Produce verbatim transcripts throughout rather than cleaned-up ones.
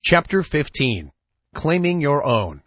Chapter fifteen. Claiming Your Own.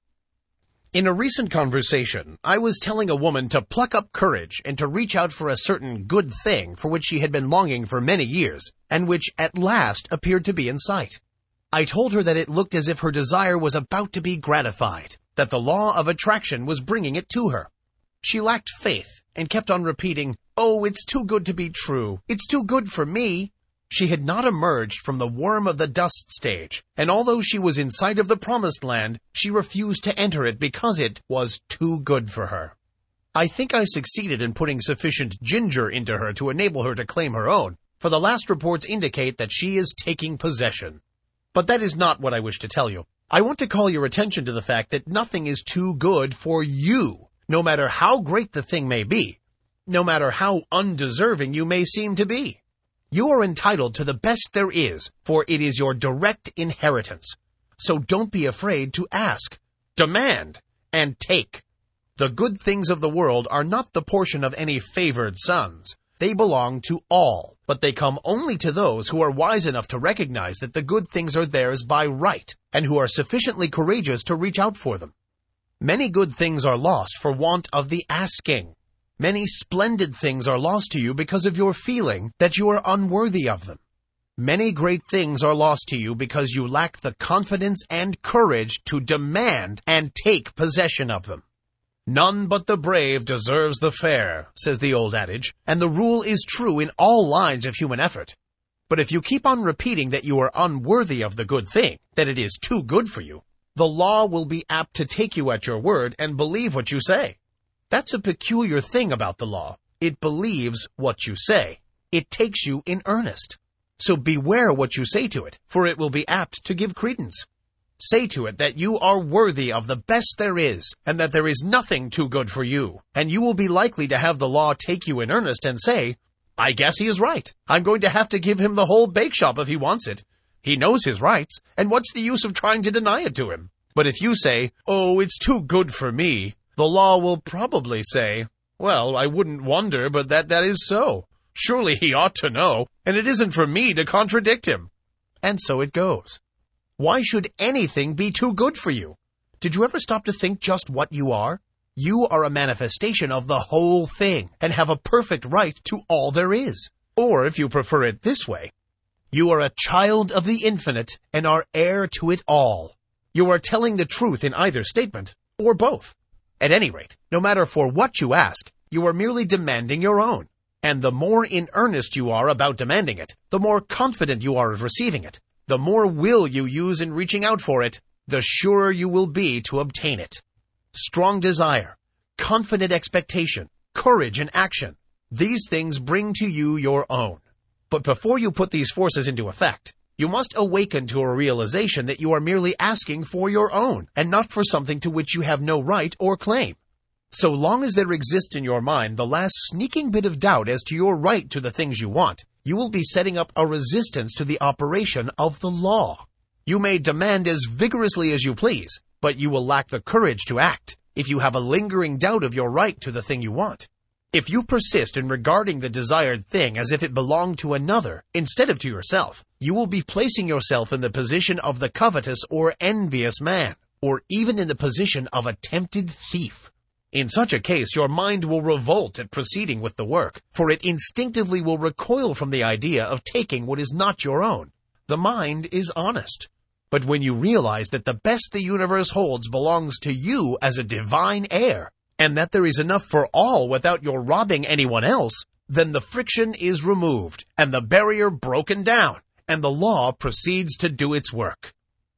In a recent conversation, I was telling a woman to pluck up courage and to reach out for a certain good thing for which she had been longing for many years, and which at last appeared to be in sight. I told her that it looked as if her desire was about to be gratified, that the law of attraction was bringing it to her. She lacked faith and kept on repeating, "Oh, it's too good to be true. It's too good for me." She had not emerged from the worm of the dust stage, and although she was in sight of the promised land, she refused to enter it because it was too good for her. I think I succeeded in putting sufficient ginger into her to enable her to claim her own, for the last reports indicate that she is taking possession. But that is not what I wish to tell you. I want to call your attention to the fact that nothing is too good for you, no matter how great the thing may be, no matter how undeserving you may seem to be. You are entitled to the best there is, for it is your direct inheritance. So don't be afraid to ask, demand, and take. The good things of the world are not the portion of any favored sons. They belong to all, but they come only to those who are wise enough to recognize that the good things are theirs by right, and who are sufficiently courageous to reach out for them. Many good things are lost for want of the asking. Many splendid things are lost to you because of your feeling that you are unworthy of them. Many great things are lost to you because you lack the confidence and courage to demand and take possession of them. None but the brave deserves the fair, says the old adage, and the rule is true in all lines of human effort. But if you keep on repeating that you are unworthy of the good thing, that it is too good for you, the law will be apt to take you at your word and believe what you say. That's a peculiar thing about the law. It believes what you say. It takes you in earnest. So beware what you say to it, for it will be apt to give credence. Say to it that you are worthy of the best there is, and that there is nothing too good for you, and you will be likely to have the law take you in earnest and say, "I guess he is right. I'm going to have to give him the whole bake shop if he wants it. He knows his rights, and what's the use of trying to deny it to him?" But if you say, "Oh, it's too good for me," the law will probably say, "Well, I wouldn't wonder but that that is so. Surely he ought to know, and it isn't for me to contradict him." And so it goes. Why should anything be too good for you? Did you ever stop to think just what you are? You are a manifestation of the whole thing, and have a perfect right to all there is. Or, if you prefer it this way, you are a child of the infinite and are heir to it all. You are telling the truth in either statement, or both. At any rate, no matter for what you ask, you are merely demanding your own. And the more in earnest you are about demanding it, the more confident you are of receiving it, the more will you use in reaching out for it, the surer you will be to obtain it. Strong desire, confident expectation, courage and action, these things bring to you your own. But before you put these forces into effect, you must awaken to a realization that you are merely asking for your own, and not for something to which you have no right or claim. So long as there exists in your mind the last sneaking bit of doubt as to your right to the things you want, you will be setting up a resistance to the operation of the law. You may demand as vigorously as you please, but you will lack the courage to act if you have a lingering doubt of your right to the thing you want. If you persist in regarding the desired thing as if it belonged to another instead of to yourself, you will be placing yourself in the position of the covetous or envious man, or even in the position of a tempted thief. In such a case, your mind will revolt at proceeding with the work, for it instinctively will recoil from the idea of taking what is not your own. The mind is honest. But when you realize that the best the universe holds belongs to you as a divine heir, and that there is enough for all without your robbing anyone else, then the friction is removed, and the barrier broken down, and the law proceeds to do its work.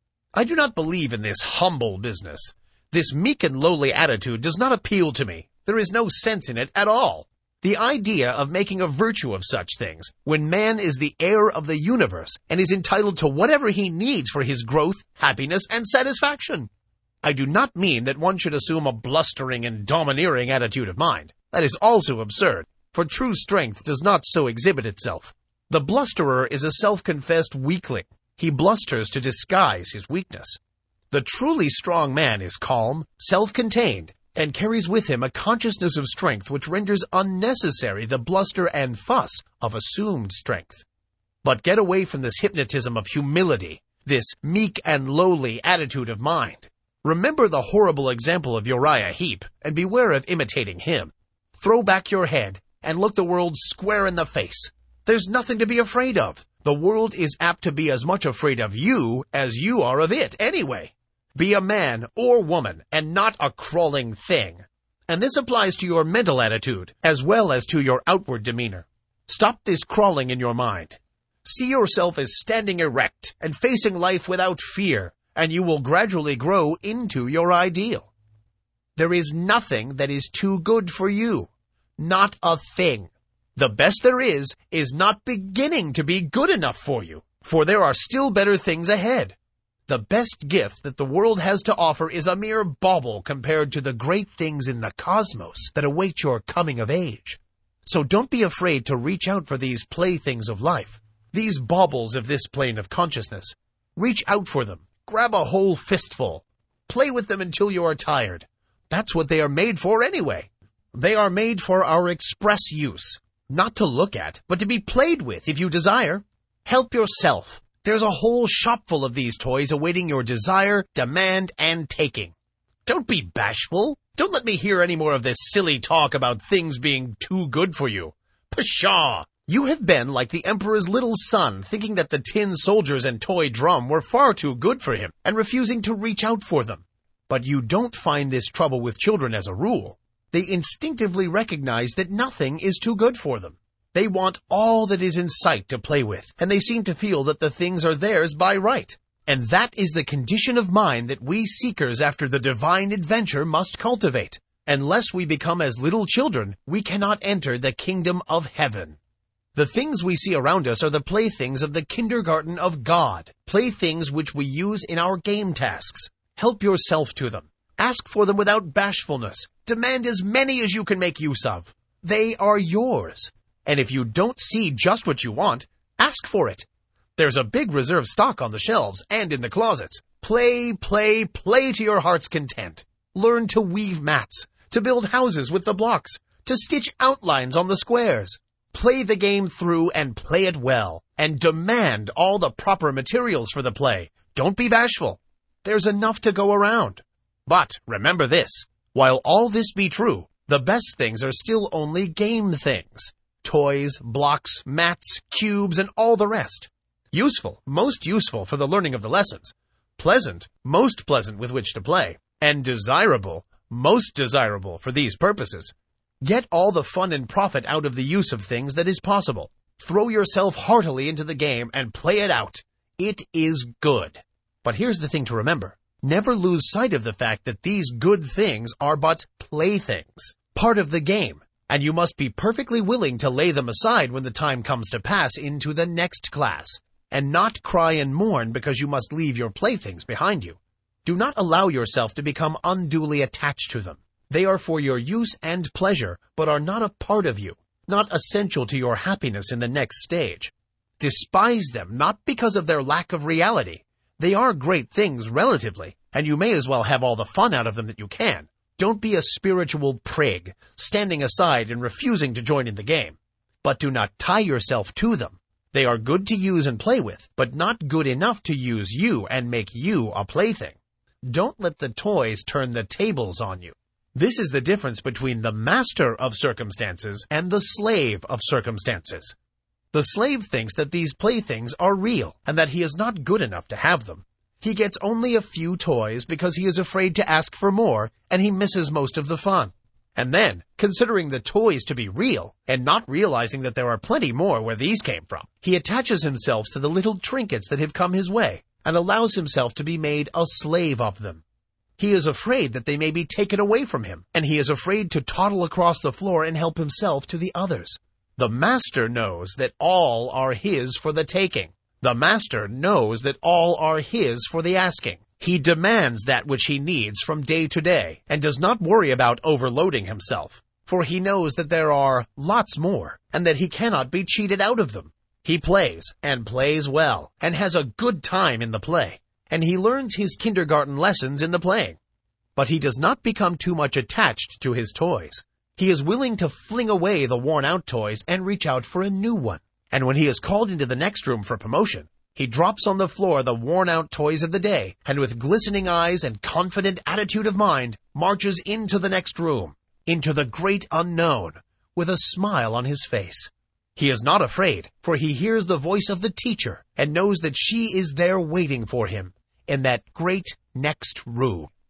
I do not believe in this humble business. This meek and lowly attitude does not appeal to me. There is no sense in it at all. The idea of making a virtue of such things, when man is the heir of the universe and is entitled to whatever he needs for his growth, happiness, and satisfaction. I do not mean that one should assume a blustering and domineering attitude of mind. That is also absurd, for true strength does not so exhibit itself. The blusterer is a self-confessed weakling. He blusters to disguise his weakness. The truly strong man is calm, self-contained, and carries with him a consciousness of strength which renders unnecessary the bluster and fuss of assumed strength. But get away from this hypnotism of humility. this meek and lowly attitude of mind. Remember the horrible example of Uriah Heep, and beware of imitating him. Throw back your head and look the world square in the face. There's nothing to be afraid of. The world is apt to be as much afraid of you as you are of it anyway. Be a man or woman and not a crawling thing. And this applies to your mental attitude as well as to your outward demeanor. Stop this crawling in your mind. See yourself as standing erect and facing life without fear, and you will gradually grow into your ideal. There is nothing that is too good for you. Not a thing. The best there is, is not beginning to be good enough for you, for there are still better things ahead. The best gift that the world has to offer is a mere bauble compared to the great things in the cosmos that await your coming of age. So don't be afraid to reach out for these playthings of life, these baubles of this plane of consciousness. Reach out for them. Grab a whole fistful. Play with them until you are tired. That's what they are made for anyway. They are made for our express use. Not to look at, but to be played with if you desire. Help yourself. There's a whole shop full of these toys awaiting your desire, demand, and taking. Don't be bashful. Don't let me hear any more of this silly talk about things being too good for you. Pshaw! You have been like the Emperor's little son, thinking that the tin soldiers and toy drum were far too good for him, and refusing to reach out for them. But you don't find this trouble with children as a rule. They instinctively recognize that nothing is too good for them. They want all that is in sight to play with, and they seem to feel that the things are theirs by right. And that is the condition of mind that we seekers after the divine adventure must cultivate. Unless we become as little children, we cannot enter the kingdom of heaven. The things we see around us are the playthings of the kindergarten of God, playthings which we use in our game tasks. Help yourself to them. Ask for them without bashfulness. Demand as many as you can make use of. They are yours. And if you don't see just what you want, ask for it. There's a big reserve stock on the shelves and in the closets. Play, play, play to your heart's content. Learn to weave mats, to build houses with the blocks, to stitch outlines on the squares. Play the game through and play it well, and demand all the proper materials for the play. Don't be bashful. There's enough to go around. But remember this, while all this be true, the best things are still only game things. Toys, blocks, mats, cubes, and all the rest. Useful, most useful for the learning of the lessons. Pleasant, most pleasant with which to play. And desirable, most desirable for these purposes. Get all the fun and profit out of the use of things that is possible. Throw yourself heartily into the game and play it out. It is good. But here's the thing to remember. Never lose sight of the fact that these good things are but playthings, part of the game, and you must be perfectly willing to lay them aside when the time comes to pass into the next class, and not cry and mourn because you must leave your playthings behind you. Do not allow yourself to become unduly attached to them. They are for your use and pleasure, but are not a part of you, not essential to your happiness in the next stage. Despise them not because of their lack of reality. They are great things relatively, and you may as well have all the fun out of them that you can. Don't be a spiritual prig, standing aside and refusing to join in the game. But do not tie yourself to them. They are good to use and play with, but not good enough to use you and make you a plaything. Don't let the toys turn the tables on you. This is the difference between the master of circumstances and the slave of circumstances. The slave thinks that these playthings are real and that he is not good enough to have them. He gets only a few toys because he is afraid to ask for more, and he misses most of the fun. And then, considering the toys to be real, and not realizing that there are plenty more where these came from, he attaches himself to the little trinkets that have come his way, and allows himself to be made a slave of them. He is afraid that they may be taken away from him, and he is afraid to toddle across the floor and help himself to the others. The master knows that all are his for the taking. The master knows that all are his for the asking. He demands that which he needs from day to day, and does not worry about overloading himself, for he knows that there are lots more, and that he cannot be cheated out of them. He plays, and plays well, and has a good time in the play, and he learns his kindergarten lessons in the playing. But he does not become too much attached to his toys. He is willing to fling away the worn-out toys and reach out for a new one. And when he is called into the next room for promotion, He drops on the floor the worn-out toys of the day, and with glistening eyes and confident attitude of mind, marches into the next room, into the great unknown, with a smile on his face. He is not afraid, for he hears the voice of the teacher and knows that she is there waiting for him in that great next room.